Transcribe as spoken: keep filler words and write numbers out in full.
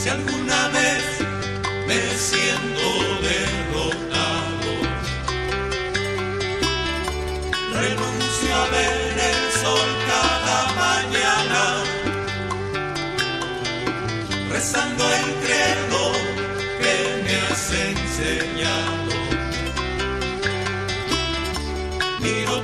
Si alguna vez me siento derrotado, renuncio a ver el sol cada mañana, rezando el credo que me has enseñado. Miro